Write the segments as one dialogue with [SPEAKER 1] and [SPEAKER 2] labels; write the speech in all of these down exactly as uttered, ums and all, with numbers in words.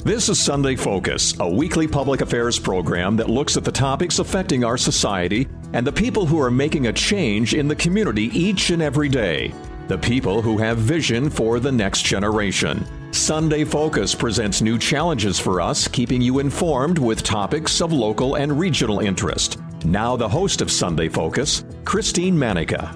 [SPEAKER 1] This is Sunday Focus, a weekly public affairs program that looks at the topics affecting our society and the people who are making a change in the community each and every day. The people who have vision for the next generation. Sunday Focus presents new challenges for us, keeping you informed with topics of local and regional interest. Now the host of Sunday Focus, Christine Manica.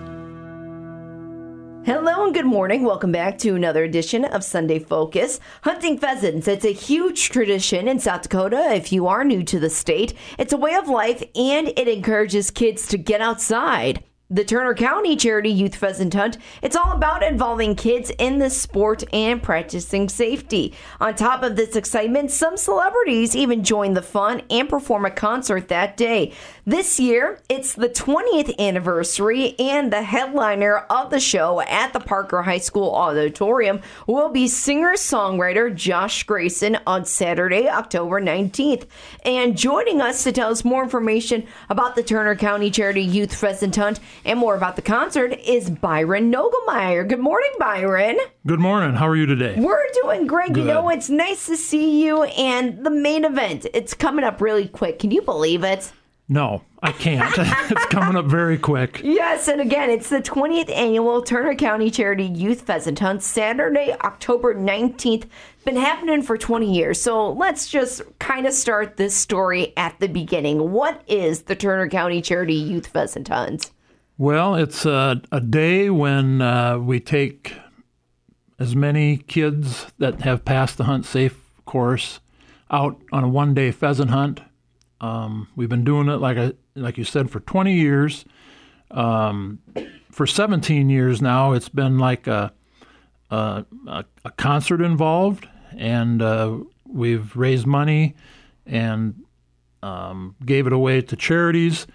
[SPEAKER 2] Hello and good morning. Welcome back to another edition of Sunday Focus. Hunting pheasants, it's a huge tradition in South Dakota. If you are new to the state, it's a way of life and it encourages kids to get outside. The Turner County Charity Youth Pheasant Hunt, it's all about involving kids in the sport and practicing safety. On top of this excitement, some celebrities even join the fun and perform a concert that day. This year, it's the twentieth anniversary, and the headliner of the show at the Parker High School Auditorium will be singer-songwriter Josh Grayson on Saturday, October nineteenth. And joining us to tell us more information about the Turner County Charity Youth Pheasant Hunt and more about the concert is Byron Nogelmeyer. Good morning, Byron.
[SPEAKER 3] Good morning. How are you today?
[SPEAKER 2] We're doing great.
[SPEAKER 3] Good.
[SPEAKER 2] You know, it's nice to see you. And the main event, it's coming up really quick. Can you believe it?
[SPEAKER 3] No, I can't. It's coming up very quick.
[SPEAKER 2] Yes, and again, it's the twentieth annual Turner County Charity Youth Pheasant Hunt, Saturday, October nineteenth. Been happening for twenty years, so let's just kind of start this story at the beginning. What is the Turner County Charity Youth Pheasant Hunt?
[SPEAKER 3] Well, it's a, a day when uh, we take as many kids that have passed the Hunt Safe course out on a one-day pheasant hunt. Um, we've been doing it, like I, like you said, for twenty years. Um, for seventeen years now, it's been like a, a, a concert involved, and uh, we've raised money and um, gave it away to charities.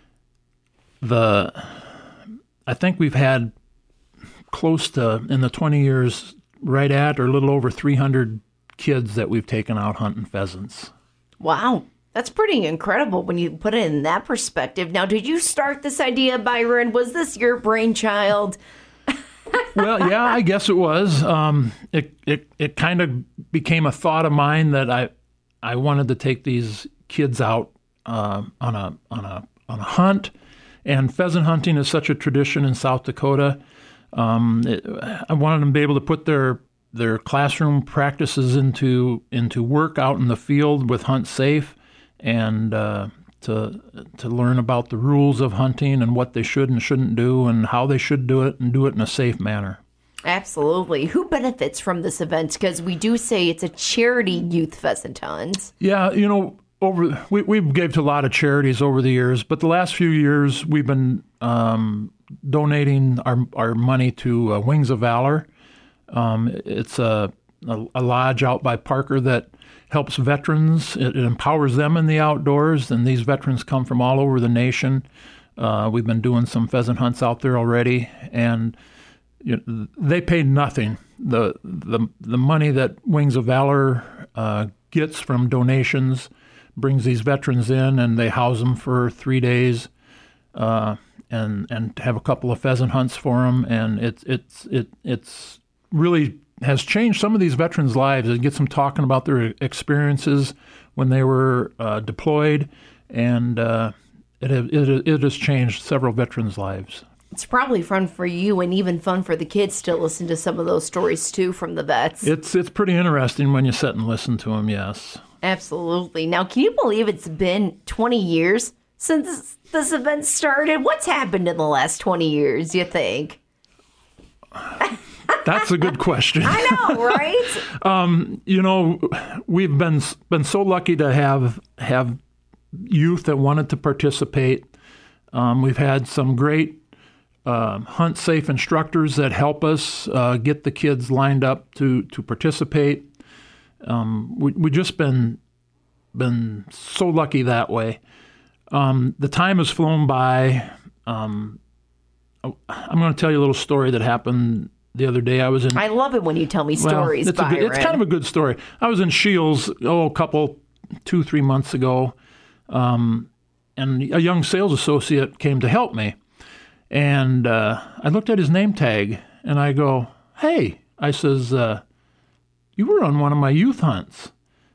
[SPEAKER 3] The I think we've had close to, in the twenty years, right at or a little over three hundred kids that we've taken out hunting pheasants.
[SPEAKER 2] Wow. That's pretty incredible when you put it in that perspective. Now, did you start this idea, Byron? Was this your brainchild?
[SPEAKER 3] Well, yeah, I guess it was. Um, it it it kind of became a thought of mine that I I wanted to take these kids out uh, on a on a on a hunt, and pheasant hunting is such a tradition in South Dakota. Um, it, I wanted them to be able to put their their classroom practices into into work out in the field with Hunt Safe. And uh, to to learn about the rules of hunting and what they should and shouldn't do and how they should do it and do it in a safe manner.
[SPEAKER 2] Absolutely. Who benefits from this event? Because we do say it's a charity youth pheasant hunt.
[SPEAKER 3] Yeah, you know, over we we gave to a lot of charities over the years, but the last few years we've been um, donating our our money to uh, Wings of Valor. Um, it's a, a a lodge out by Parker that helps veterans. It, it empowers them in the outdoors, and these veterans come from all over the nation. Uh, we've been doing some pheasant hunts out there already, and you know, they pay nothing. The, the the money that Wings of Valor uh, gets from donations brings these veterans in, and they house them for three days, uh, and and have a couple of pheasant hunts for them, and it's it's it it's really has changed some of these veterans' lives. It gets them talking about their experiences when they were uh, deployed, and uh, it, it it has changed several veterans' lives.
[SPEAKER 2] It's probably fun for you and even fun for the kids to listen to some of those stories, too, from the vets.
[SPEAKER 3] It's it's pretty interesting when you sit and listen to them, yes.
[SPEAKER 2] Absolutely. Now, can you believe it's been twenty years since this event started? What's happened in the last twenty years, you think?
[SPEAKER 3] That's a good question.
[SPEAKER 2] I know, right?
[SPEAKER 3] um, you know, we've been been so lucky to have have youth that wanted to participate. Um, we've had some great uh, Hunt Safe instructors that help us uh, get the kids lined up to to participate. Um, we we just been been so lucky that way. Um, the time has flown by. Um, I'm going to tell you a little story that happened the other day. I was in.
[SPEAKER 2] I love it when you tell me stories,
[SPEAKER 3] well, it's, a good, it's kind of a good story. I was in Shields, oh, a couple, two, three months ago, um, and a young sales associate came to help me. And uh, I looked at his name tag, and I go, hey, I says, uh, you were on one of my youth hunts.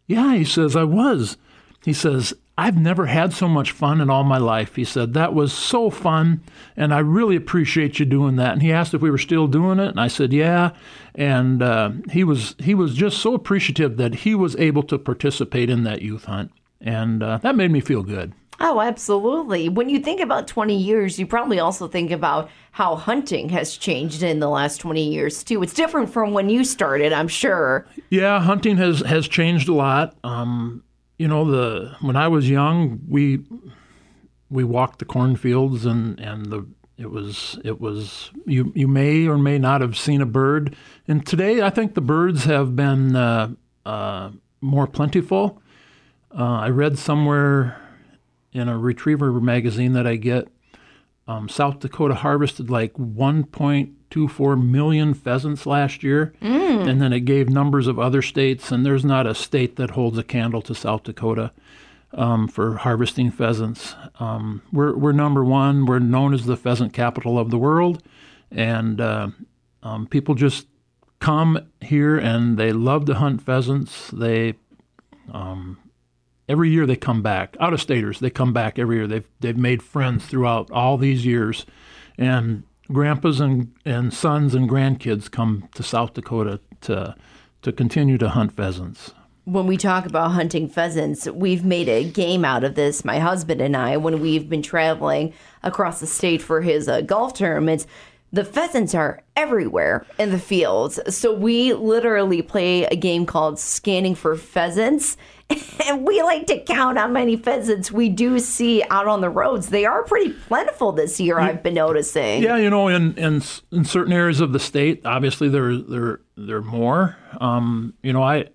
[SPEAKER 3] Yeah, he says, I was. He says, I've never had so much fun in all my life. He said, that was so fun, and I really appreciate you doing that. And he asked if we were still doing it, and I said, yeah. And uh, he was he was just so appreciative that he was able to participate in that youth hunt, and uh, that made me feel good.
[SPEAKER 2] Oh, absolutely. When you think about twenty years, you probably also think about how hunting has changed in the last twenty years, too. It's different from when you started, I'm sure.
[SPEAKER 3] Yeah, hunting has, has changed a lot. Um, you know, the when I was young, we we walked the cornfields, and, and the it was it was you you may or may not have seen a bird. And today, I think the birds have been uh, uh, more plentiful. Uh, I read somewhere in a retriever magazine that I get, um, South Dakota harvested like one point two four million pheasants last year. Mm. And then it gave numbers of other states, and there's not a state that holds a candle to South Dakota um, for harvesting pheasants. Um, we're, we're number one. We're known as the pheasant capital of the world, and uh, um, people just come here and they love to hunt pheasants. They um, Every year they come back. Out-of-staters, they come back every year. They've they've made friends throughout all these years. And grandpas and, and sons and grandkids come to South Dakota to to continue to hunt pheasants.
[SPEAKER 2] When we talk about hunting pheasants, we've made a game out of this, my husband and I, when we've been traveling across the state for his uh, golf tournaments. The pheasants are everywhere in the fields. So we literally play a game called Scanning for Pheasants. And we like to count how many pheasants we do see out on the roads. They are pretty plentiful this year, I've been noticing.
[SPEAKER 3] Yeah, you know, in, in in certain areas of the state, obviously there there there are more. Um, you know, I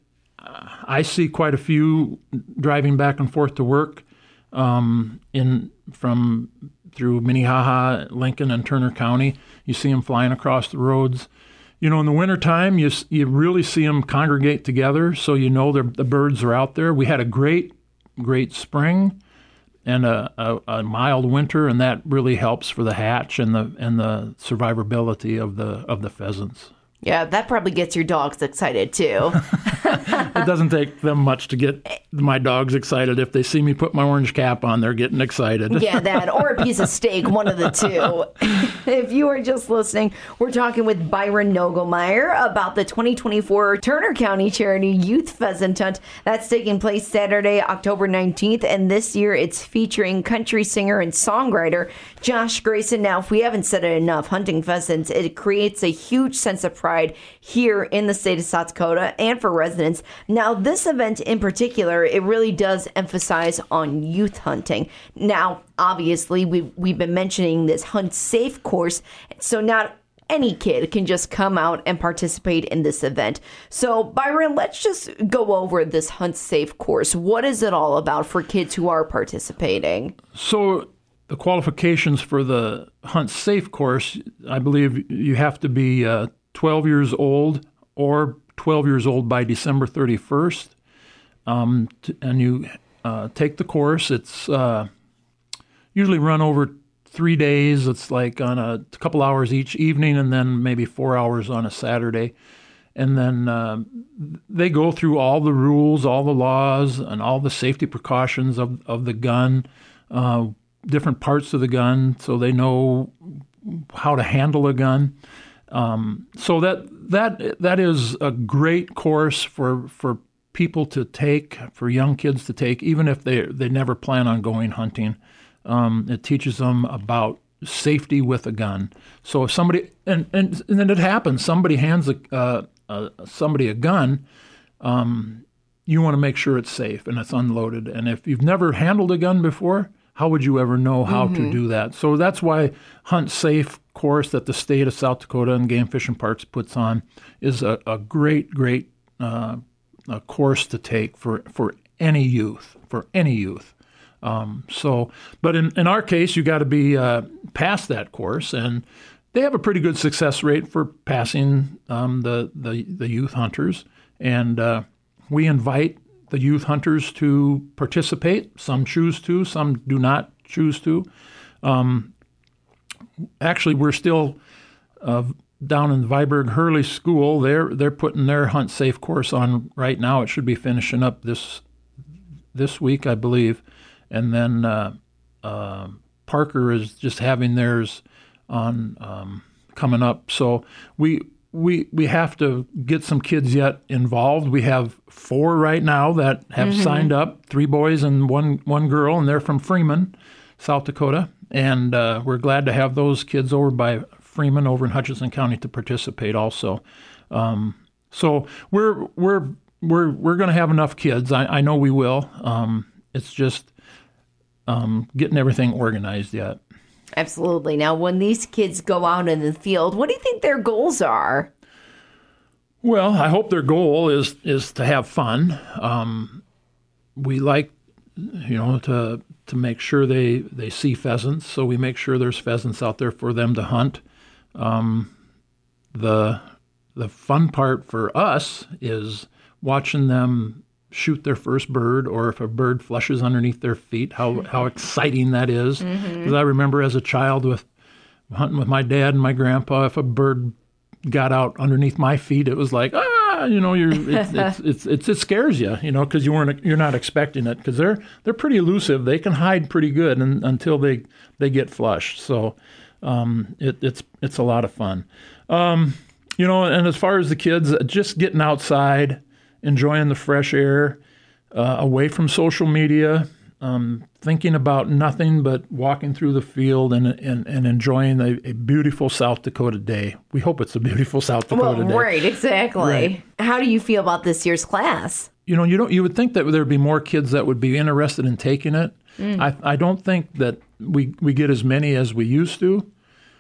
[SPEAKER 3] I see quite a few driving back and forth to work um, in from through Minnehaha, Lincoln, and Turner County. You see them flying across the roads. You know, in the wintertime, you you really see them congregate together, so you know the birds are out there. We had a great, great spring and a, a, a mild winter, and that really helps for the hatch and the and the survivability of the of the pheasants.
[SPEAKER 2] Yeah, that probably gets your dogs excited, too.
[SPEAKER 3] It doesn't take them much to get my dogs excited. If they see me put my orange cap on, they're getting excited.
[SPEAKER 2] Yeah, that, or a piece of steak, one of the two. If you are just listening, we're talking with Byron Nogelmeyer about the twenty twenty-four Turner County Charity Youth Pheasant Hunt. That's taking place Saturday, October nineteenth, and this year it's featuring country singer and songwriter Josh Grayson. Now, if we haven't said it enough, hunting pheasants, it creates a huge sense of pride here in the state of South Dakota and for residents. Now, this event in particular, it really does emphasize on youth hunting. Now, obviously, we've, we've been mentioning this Hunt Safe course, so not any kid can just come out and participate in this event. So, Byron, let's just go over this Hunt Safe course. What is it all about for kids who are participating?
[SPEAKER 3] So, the qualifications for the Hunt Safe course, I believe you have to be uh, twelve years old or twelve years old by December thirty-first. Um, t- and you uh, take the course. It's uh, usually run over three days. It's like on a, a couple hours each evening and then maybe four hours on a Saturday. And then uh, they go through all the rules, all the laws, and all the safety precautions of, of the gun, uh, different parts of the gun, so they know how to handle a gun. Um, so that that that is a great course for for people to take, for young kids to take, even if they they never plan on going hunting. Um, it teaches them about safety with a gun. So if somebody and and, and then it happens, somebody hands a uh, uh, somebody a gun. Um, you want to make sure it's safe and it's unloaded. And if you've never handled a gun before, how would you ever know how mm-hmm. to do that? So that's why Hunt Safe course that the state of South Dakota and Game Fish and Parks puts on is a, a great, great uh, a course to take for, for any youth, for any youth. Um, so, but in, in our case, you got to be uh, past that course, and they have a pretty good success rate for passing um, the, the the youth hunters, and uh, we invite the youth hunters to participate. Some choose to, some do not choose to. Um, actually, we're still uh, down in Viborg Hurley School, they're they're putting their Hunt Safe course on right now. It should be finishing up this this week, I believe, and then uh, uh, Parker is just having theirs on um, coming up. So we we we have to get some kids yet involved. We have four right now that have mm-hmm. signed up, three boys and one one girl, and they're from Freeman, South Dakota, and uh, we're glad to have those kids over by Freeman over in Hutchinson County to participate also. Um, so we're we're we're we're going to have enough kids. I, I know we will. Um, it's just um, getting everything organized yet.
[SPEAKER 2] Absolutely. Now, when these kids go out in the field, what do you think their goals are?
[SPEAKER 3] Well, I hope their goal is is to have fun. Um, we like, you know, to to make sure they, they see pheasants, so we make sure there's pheasants out there for them to hunt. Um, the the fun part for us is watching them shoot their first bird, or if a bird flushes underneath their feet, how how exciting that is. Because mm-hmm. I remember as a child with hunting with my dad and my grandpa, if a bird got out underneath my feet, it was like, ah, you know, you're it's it's, it's, it's it scares you, you know, because you weren't you're not expecting it, because they're they're pretty elusive. They can hide pretty good and, until they they get flushed. So um, it, it's it's a lot of fun, um, you know. And as far as the kids, just getting outside, enjoying the fresh air, uh, away from social media, um, thinking about nothing but walking through the field and and, and enjoying a, a beautiful South Dakota day. We hope it's a beautiful South Dakota
[SPEAKER 2] well,
[SPEAKER 3] day.
[SPEAKER 2] Right, exactly.
[SPEAKER 3] Right.
[SPEAKER 2] How do you feel about this year's class?
[SPEAKER 3] You know, you don't. You would think that there would be more kids that would be interested in taking it. Mm. I I don't think that we we get as many as we used to.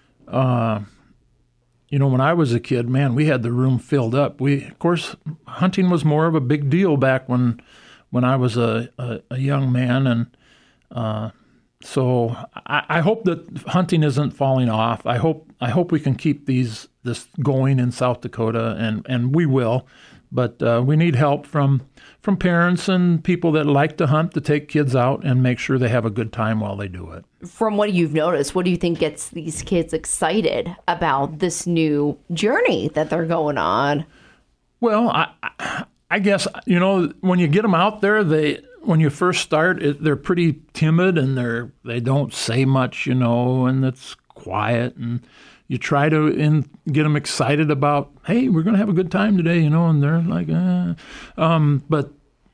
[SPEAKER 3] Uh, You know, when I was a kid, man, we had the room filled up. We, of course, hunting was more of a big deal back when, when I was a, a, a young man, and uh, so I, I hope that hunting isn't falling off. I hope I hope we can keep these this going in South Dakota, and, and we will. But uh, we need help from from parents and people that like to hunt to take kids out and make sure they have a good time while they do it.
[SPEAKER 2] From what you've noticed, what do you think gets these kids excited about this new journey that they're going on?
[SPEAKER 3] Well, I, I guess, you know, when you get them out there, they when you first start, it, they're pretty timid and they're they don't say much, you know, and it's quiet, and you try to in, get them excited about, hey, we're going to have a good time today, you know, and they're like, eh. Um, but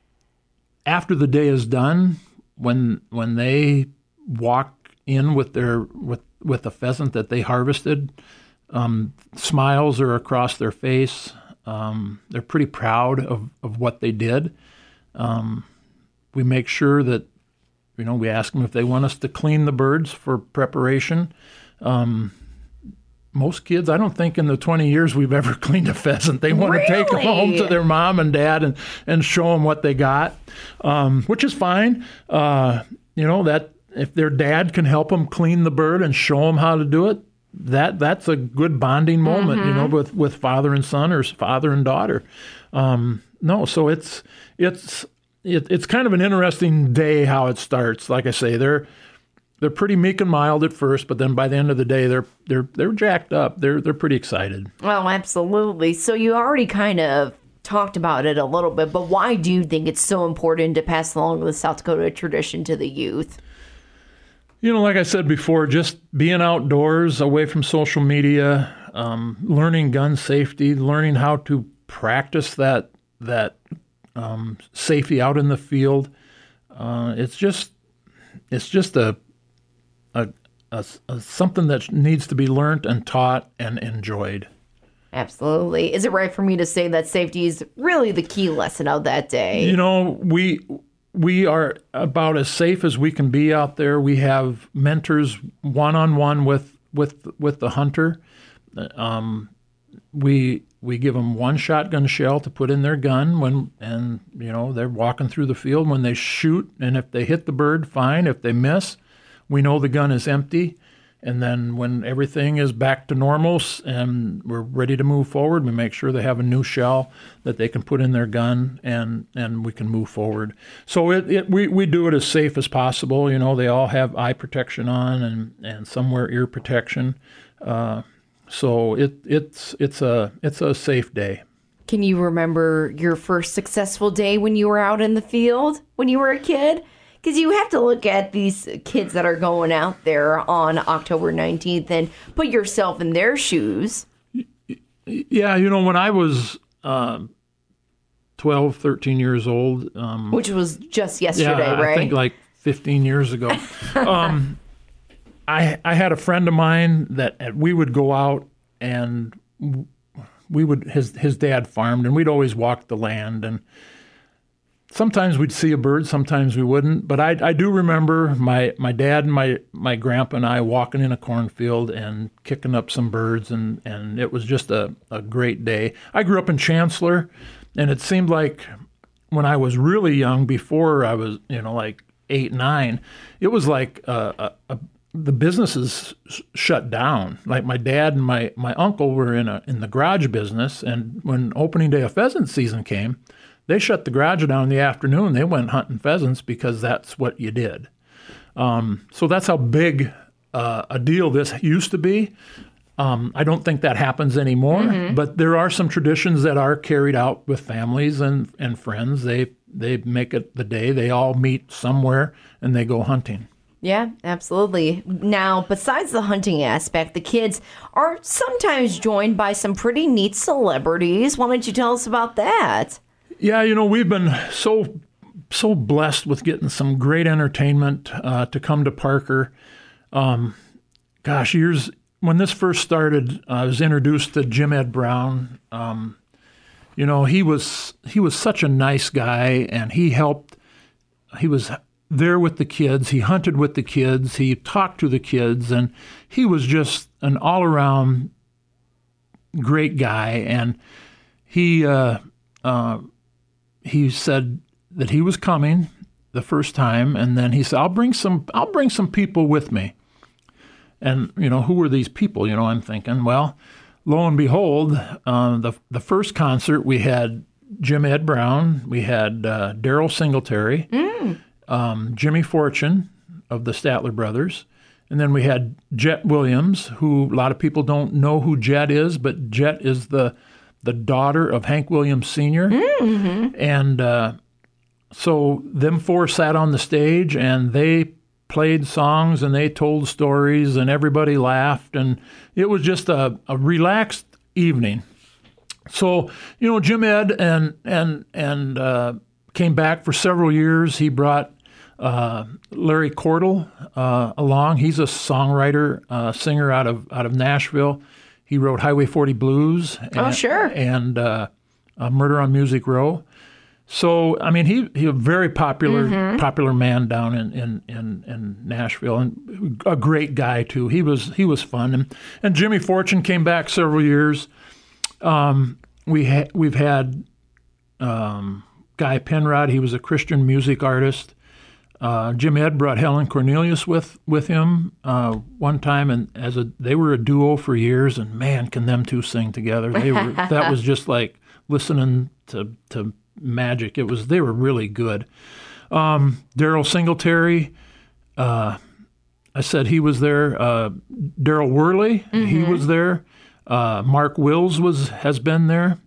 [SPEAKER 3] after the day is done, when when they walk in with their with with the pheasant that they harvested, um, smiles are across their face. Um, they're pretty proud of, of what they did. Um, we make sure that, you know, we ask them if they want us to clean the birds for preparation. Um, Most kids, I don't think in the twenty years we've ever cleaned a pheasant. They want
[SPEAKER 2] really?
[SPEAKER 3] to take them home to their mom and dad and, and show them what they got, um, which is fine. Uh, you know, that if their dad can help them clean the bird and show them how to do it, that that's a good bonding moment, mm-hmm. you know, with, with father and son or father and daughter. Um, no, so it's it's it, it's kind of an interesting day how it starts. Like I say, they're They're pretty meek and mild at first, but then by the end of the day, they're they're they're jacked up. They're they're pretty excited.
[SPEAKER 2] Well, absolutely. So you already kind of talked about it a little bit, but why do you think it's so important to pass along the South Dakota tradition to the youth?
[SPEAKER 3] You know, like I said before, just being outdoors, away from social media, um, learning gun safety, learning how to practice that that um, safety out in the field. Uh, it's just it's just a A, a, a, something that needs to be learned and taught and enjoyed.
[SPEAKER 2] Absolutely. Is it right for me to say that safety is really the key lesson of that day?
[SPEAKER 3] You know, we we are about as safe as we can be out there. We have mentors one-on-one with with with the hunter. Um, we we give them one shotgun shell to put in their gun when, and you know, they're walking through the field. When they shoot, and if they hit the bird, fine. If they miss, we know the gun is empty, and then when everything is back to normal and we're ready to move forward, we make sure they have a new shell that they can put in their gun, and, and we can move forward. So it, it we, we do it as safe as possible. You know, they all have eye protection on, and, and some wear ear protection. Uh, So it it's it's a it's a safe day.
[SPEAKER 2] Can you remember your first successful day when you were out in the field when you were a kid? Because you have to look at these kids that are going out there on October nineteenth and put yourself in their shoes.
[SPEAKER 3] Yeah, you know, when I was uh, twelve, thirteen years old. Um,
[SPEAKER 2] Which was just yesterday,
[SPEAKER 3] yeah,
[SPEAKER 2] right?
[SPEAKER 3] I think like fifteen years ago. um, I I had a friend of mine that we would go out and we would his his dad farmed and we'd always walk the land, and sometimes we'd see a bird, sometimes we wouldn't. But I I do remember my my dad and my my grandpa and I walking in a cornfield and kicking up some birds, and and it was just a a great day. I grew up in Chancellor, and it seemed like when I was really young, before I was you know like eight nine, it was like a, a, a the businesses shut down. Like my dad and my, my uncle were in a in the garage business, and when opening day of pheasant season came, they shut the garage down in the afternoon. They went hunting pheasants because that's what you did. Um, so that's how big uh, a deal this used to be. Um, I don't think that happens anymore, mm-hmm. but there are some traditions that are carried out with families and, and friends. They they make it the day. They all meet somewhere and they go hunting.
[SPEAKER 2] Yeah, absolutely. Now, besides the hunting aspect, the kids are sometimes joined by some pretty neat celebrities. Why don't you tell us about that?
[SPEAKER 3] Yeah, you know, we've been so so blessed with getting some great entertainment uh, to come to Parker. Um, gosh, years when this first started, I was introduced to Jim Ed Brown. Um, you know, he was he was such a nice guy, and he helped. He was there with the kids. He hunted with the kids. He talked to the kids, and he was just an all-around great guy. And he uh, uh, he said that he was coming the first time, and then he said, "I'll bring some. I'll bring some people with me." And you know, who were these people? You know, I'm thinking, well, lo and behold, uh, the the first concert we had Jim Ed Brown, we had uh, Daryl Singletary. Mm. Um, Jimmy Fortune of the Statler Brothers. And then we had Jet Williams, who a lot of people don't know who Jet is, but Jet is the the daughter of Hank Williams Senior Mm-hmm. And uh, so them four sat on the stage, and they played songs, and they told stories, and everybody laughed. And it was just a, a relaxed evening. So, you know, Jim Ed and, and, and uh, came back for several years. He brought Uh, Larry Cordell uh, along. He's a songwriter, uh, singer out of out of Nashville. He wrote Highway forty Blues. And,
[SPEAKER 2] oh, sure.
[SPEAKER 3] And uh, uh, Murder on Music Row. So, I mean, he he a very popular mm-hmm. popular man down in, in, in, in Nashville, and a great guy too. He was he was fun. And and Jimmy Fortune came back several years. Um, we ha- we've had um, Guy Penrod. He was a Christian music artist. Uh, Jim Ed brought Helen Cornelius with with him uh, one time, and as a they were a duo for years. And man, can them two sing together? They were that was just like listening to to magic. It was they were really good. Um, Daryl Singletary, uh, I said he was there. Uh, Daryl Worley, mm-hmm. he was there. Uh, Mark Wills was has been there.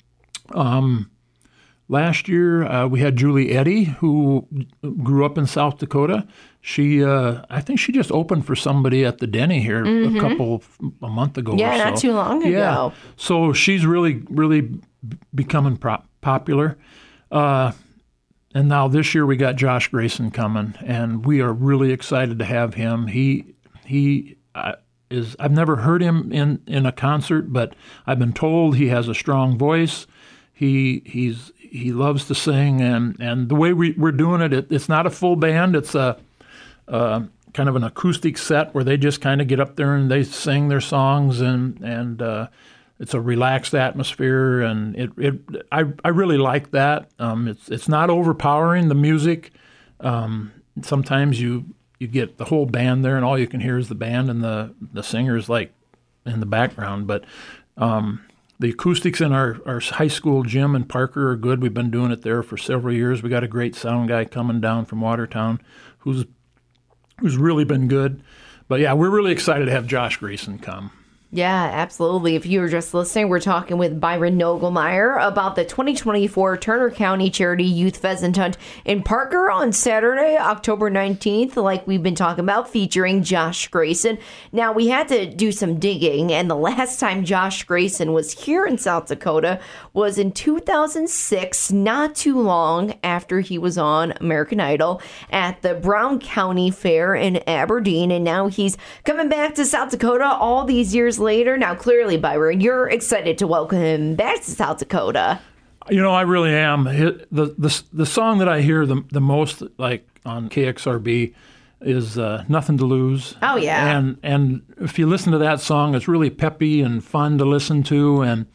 [SPEAKER 3] Um, Last year, uh, we had Julie Eddy, who grew up in South Dakota. She, uh, I think she just opened for somebody at the Denny here mm-hmm. a couple, a month ago
[SPEAKER 2] yeah,
[SPEAKER 3] or so.
[SPEAKER 2] not too long ago.
[SPEAKER 3] Yeah. So she's really, really becoming pro- popular. Uh, and now this year we got Josh Grayson coming, and we are really excited to have him. He, he uh, is, I've never heard him in, in a concert, but I've been told he has a strong voice. He, he's, He loves to sing, and, and the way we, we're doing it, it, it's not a full band. It's a, a kind of an acoustic set where they just kind of get up there and they sing their songs, and and uh, it's a relaxed atmosphere, and it, it I I really like that. Um, it's it's not overpowering the music. Um, sometimes you you get the whole band there, and all you can hear is the band and the the singers like in the background, but. Um, The acoustics in our, our high school gym in Parker are good. We've been doing it there for several years. We got a great sound guy coming down from Watertown who's who's really been good. But, yeah, we're really excited to have Josh Grayson come.
[SPEAKER 2] Yeah, absolutely. If you were just listening, we're talking with Byron Nogelmeyer about the twenty twenty-four Turner County Charity Youth Pheasant Hunt in Parker on Saturday, October nineteenth, like we've been talking about, featuring Josh Grayson. Now, we had to do some digging, and the last time Josh Grayson was here in South Dakota was in two thousand six, not too long after he was on American Idol at the Brown County Fair in Aberdeen, and now he's coming back to South Dakota all these years later. Now, clearly, Byron, you're excited to welcome him back to South Dakota.
[SPEAKER 3] You know, I really am. The the the song that I hear the the most, like on K X R B, is uh, "Nothing to Lose."
[SPEAKER 2] Oh yeah.
[SPEAKER 3] And and if you listen to that song, it's really peppy and fun to listen to, and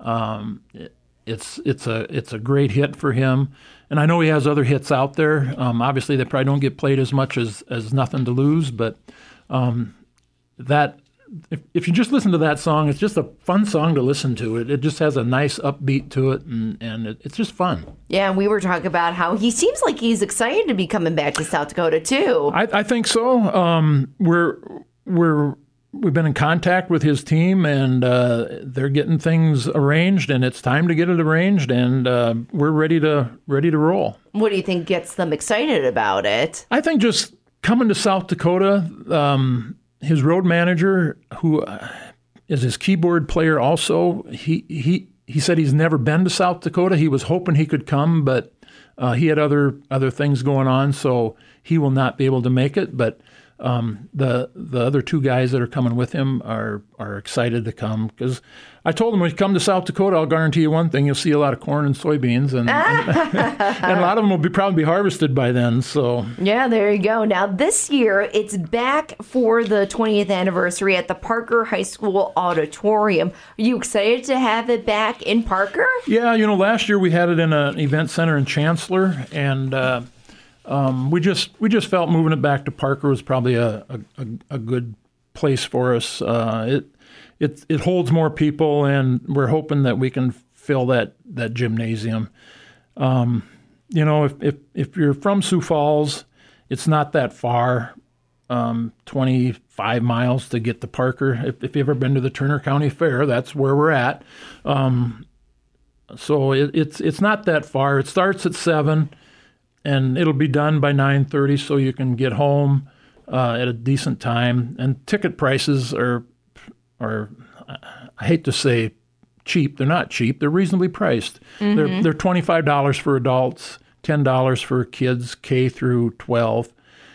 [SPEAKER 3] um, it, it's it's a it's a great hit for him. And I know he has other hits out there. Um, obviously, they probably don't get played as much as as "Nothing to Lose," but um, that. If, if you just listen to that song, it's just a fun song to listen to. It it just has a nice upbeat to it, and, and it, it's just fun.
[SPEAKER 2] Yeah, and we were talking about how he seems like he's excited to be coming back to South Dakota, too.
[SPEAKER 3] I, I think so. Um, we're we're we've been in contact with his team, and uh, they're getting things arranged, and it's time to get it arranged, and uh, we're ready to ready to roll.
[SPEAKER 2] What do you think gets them excited about it?
[SPEAKER 3] I think just coming to South Dakota. Um, His road manager, who is his keyboard player also, he he he said he's never been to South Dakota. He was hoping he could come, but uh, he had other other things going on, so he will not be able to make it. But um, the the other two guys that are coming with him are are excited to come, because I told them when you come to South Dakota, I'll guarantee you one thing: you'll see a lot of corn and soybeans, and, and, and a lot of them will be probably be harvested by then. So
[SPEAKER 2] yeah, there you go. Now this year it's back for the twentieth anniversary at the Parker High School Auditorium. Are you excited to have it back in Parker?
[SPEAKER 3] Yeah, you know, last year we had it in an event center in Chancellor, and uh, um, we just we just felt moving it back to Parker was probably a a, a good place for us. Uh, it it it holds more people, and we're hoping that we can fill that that gymnasium. Um, you know, if, if if you're from Sioux Falls, it's not that far, um, twenty-five miles to get to Parker. If, if you've ever been to the Turner County Fair, that's where we're at. Um, so it, it's it's not that far. It starts at seven, and it'll be done by nine thirty, so you can get home uh, at a decent time. And ticket prices are are I hate to say cheap. They're not cheap. They're reasonably priced. Mm-hmm. They're they're twenty-five dollars for adults, ten dollars for kids K through twelve.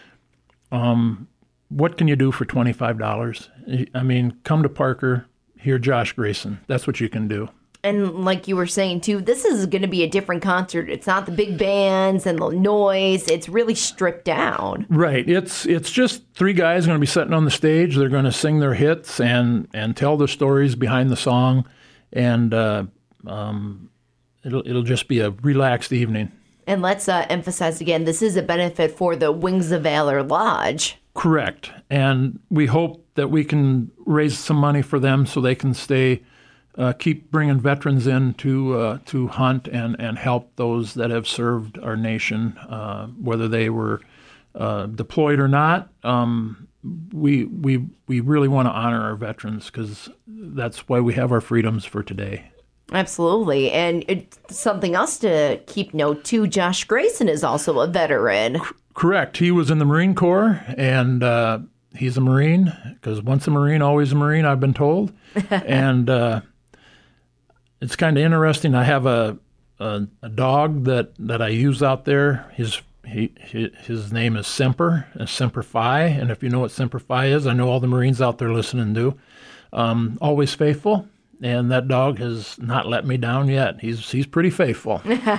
[SPEAKER 3] Um, what can you do for twenty-five dollars? I mean, come to Parker, hear Josh Grayson. That's what you can do.
[SPEAKER 2] And like you were saying, too, this is going to be a different concert. It's not the big bands and the noise. It's really stripped down.
[SPEAKER 3] Right. It's it's just three guys going to be sitting on the stage. They're going to sing their hits and, and tell the stories behind the song. And uh, um, it'll it'll just be a relaxed evening.
[SPEAKER 2] And let's uh, emphasize again, this is a benefit for the Wings of Valor Lodge.
[SPEAKER 3] Correct. And we hope that we can raise some money for them so they can stay, uh, keep bringing veterans in to uh, to hunt and, and help those that have served our nation, uh, whether they were uh, deployed or not. Um, we we we really want to honor our veterans, because that's why we have our freedoms for today.
[SPEAKER 2] Absolutely. And it's something else to keep note, too. Josh Grayson is also a veteran. C-
[SPEAKER 3] correct. He was in the Marine Corps, and uh, he's a Marine, because once a Marine, always a Marine, I've been told. And uh, it's kind of interesting. I have a, a a dog that, that I use out there. His he, his name is Semper, Semper Fi. And if you know what Semper Fi is, I know all the Marines out there listening do. Um, always faithful. And that dog has not let me down yet. He's he's pretty faithful.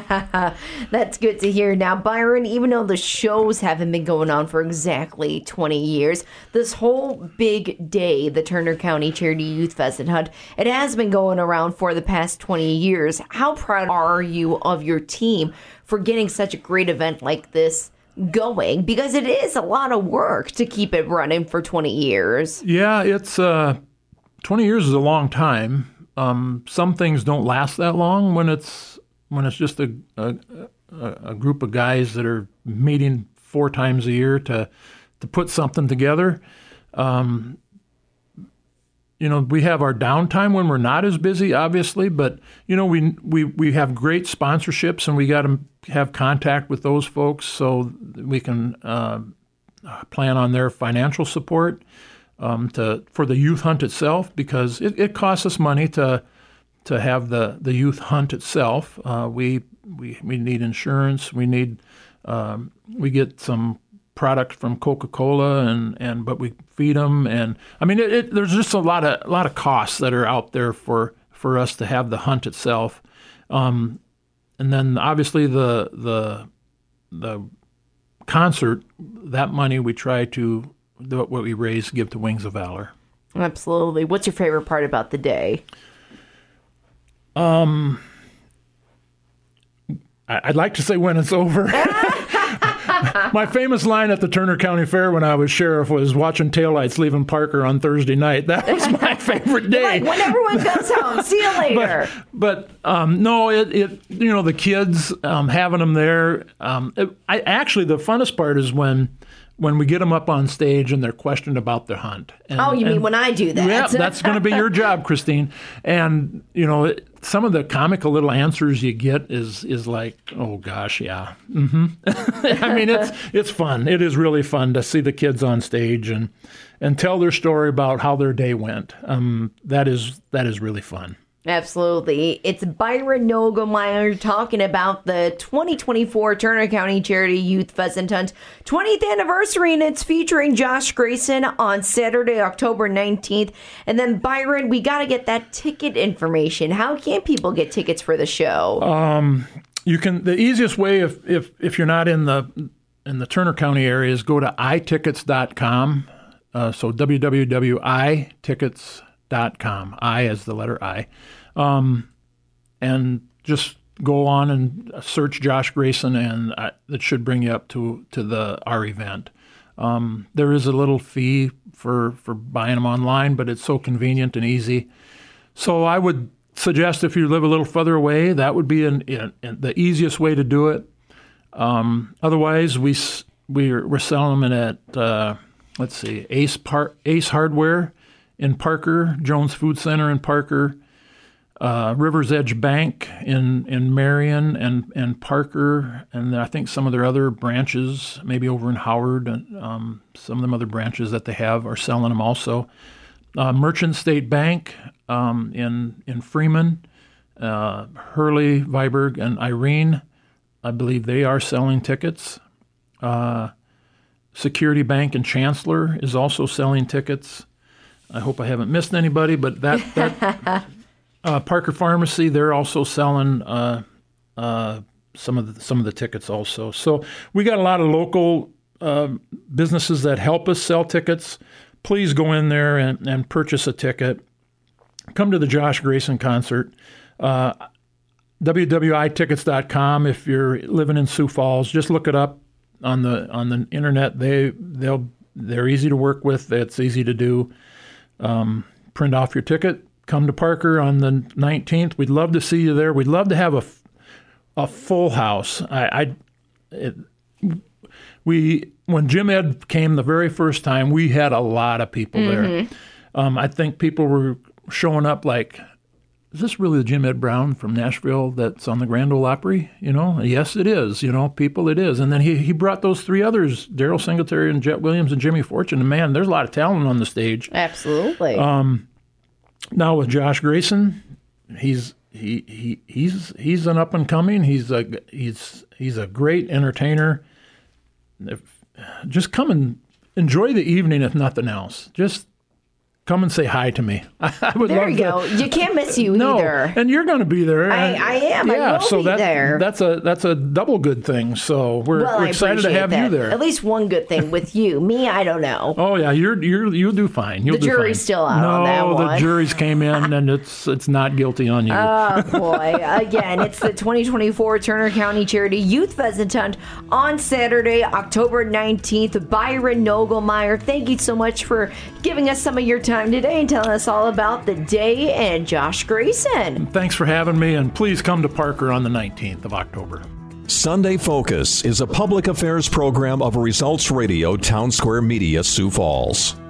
[SPEAKER 2] That's good to hear. Now, Byron, even though the shows haven't been going on for exactly twenty years, this whole big day, the Turner County Charity Youth Pheasant Hunt, it has been going around for the past twenty years. How proud are you of your team for getting such a great event like this going? Because it is a lot of work to keep it running for twenty years.
[SPEAKER 3] Yeah, it's uh, twenty years is a long time. Um, some things don't last that long when it's when it's just a, a a group of guys that are meeting four times a year to to put something together. Um, you you know, we have our downtime when we're not as busy, obviously, but, you know, we we, we have great sponsorships, and we got to have contact with those folks so we can uh, plan on their financial support um, to for the youth hunt itself, because it, it costs us money to to have the, the youth hunt itself. Uh, we, we we need insurance. We need um, we get some product from Coca-Cola, and, and but we feed them, and I mean it, it, there's just a lot of a lot of costs that are out there for, for us to have the hunt itself, um, and then obviously the the the concert, that money we try to what we raise give to Wings of Valor.
[SPEAKER 2] Absolutely. What's your favorite part about the day?
[SPEAKER 3] Um, I'd like to say when it's over. My famous line at the Turner County Fair when I was sheriff was watching taillights leaving Parker on Thursday night. That was my favorite day.
[SPEAKER 2] Like, when everyone goes home, see you later.
[SPEAKER 3] But, but um, no, it, it you know, the kids, um, having them there. Um, it, I actually, the funnest part is when when we get them up on stage and they're questioned about their hunt. And,
[SPEAKER 2] oh, you
[SPEAKER 3] and,
[SPEAKER 2] mean when I do that?
[SPEAKER 3] Yeah, that's going to be your job, Christine. And, you know, it, some of the comical little answers you get is is like, oh, gosh, yeah. Mm-hmm. I mean, it's it's fun. It is really fun to see the kids on stage and and tell their story about how their day went. Um, that is that is really fun.
[SPEAKER 2] Absolutely. It's Byron Nogelmeyer talking about the twenty twenty-four Turner County Charity Youth Pheasant Hunt twentieth anniversary, and it's featuring Josh Grayson on Saturday, October nineteenth. And then, Byron, we got to get that ticket information. How can people get tickets for the show? Um,
[SPEAKER 3] you can. The easiest way, if if if you're not in the in the Turner County area, is go to i tickets dot com. Uh, so w w w dot i tickets dot com. I as the letter I. Um, and just go on and search Josh Grayson, and uh, it should bring you up to, to the our event. Um, there is a little fee for, for buying them online, but it's so convenient and easy. So I would suggest if you live a little further away, that would be an, an, an, the easiest way to do it. Um, otherwise, we we're, we're selling them at uh, let's see, Ace Par- Ace Hardware in Parker, Jones Food Center in Parker, uh, River's Edge Bank in, in Marion and, and Parker, and I think some of their other branches, maybe over in Howard, and um, some of them other branches that they have are selling them also. Uh, Merchant State Bank um, in in Freeman, uh, Hurley, Viborg, and Irene, I believe they are selling tickets. Uh, Security Bank in Chancellor is also selling tickets. I hope I haven't missed anybody, but that, that uh, Parker Pharmacy, they're also selling uh, uh, some of the, some of the tickets also. So we got a lot of local uh, businesses that help us sell tickets. Please go in there and, and purchase a ticket. Come to the Josh Grayson concert. Uh, w w w dot i tickets dot com. If you're living in Sioux Falls, just look it up on the on the internet. They they'll they're easy to work with. It's easy to do. Um, print off your ticket. Come to Parker on the nineteenth. We'd love to see you there. We'd love to have a, a full house. I, I it, we when Jim Ed came the very first time, we had a lot of people mm-hmm. there. Um, I think people were showing up like, is this really the Jim Ed Brown from Nashville that's on the Grand Ole Opry? You know, yes, it is. You know, people, it is. And then he he brought those three others, Daryl Singletary and Jet Williams and Jimmy Fortune. And man, there's a lot of talent on the stage.
[SPEAKER 2] Absolutely.
[SPEAKER 3] Um, now with Josh Grayson, he's he he he's he's an up and coming. He's a he's he's a great entertainer. If, just come and enjoy the evening, if nothing else. Just come and say hi to me. I would
[SPEAKER 2] there
[SPEAKER 3] love
[SPEAKER 2] you go.
[SPEAKER 3] To.
[SPEAKER 2] You can't miss you
[SPEAKER 3] no,
[SPEAKER 2] either.
[SPEAKER 3] And you're going to be there.
[SPEAKER 2] I,
[SPEAKER 3] and,
[SPEAKER 2] I am.
[SPEAKER 3] Yeah,
[SPEAKER 2] I will
[SPEAKER 3] so
[SPEAKER 2] be
[SPEAKER 3] that,
[SPEAKER 2] there.
[SPEAKER 3] That's a that's a double good thing. So we're,
[SPEAKER 2] well,
[SPEAKER 3] we're excited to have
[SPEAKER 2] that.
[SPEAKER 3] you there.
[SPEAKER 2] At least one good thing with you. Me, I don't know.
[SPEAKER 3] Oh yeah, you're you're you'll do fine. You'll
[SPEAKER 2] the
[SPEAKER 3] do
[SPEAKER 2] jury's
[SPEAKER 3] fine.
[SPEAKER 2] still out
[SPEAKER 3] no,
[SPEAKER 2] on that one.
[SPEAKER 3] No, the jury's came in and it's it's not guilty on you.
[SPEAKER 2] Oh boy! Again, it's the twenty twenty-four Turner County Charity Youth Pheasant Hunt on Saturday, October nineteenth. Byron Nogelmeyer, thank you so much for giving us some of your time today and telling us all about the day and Josh Grayson.
[SPEAKER 3] Thanks for having me, and please come to Parker on the nineteenth of October.
[SPEAKER 1] Sunday Focus is a public affairs program of Results Radio Town Square Media, Sioux Falls.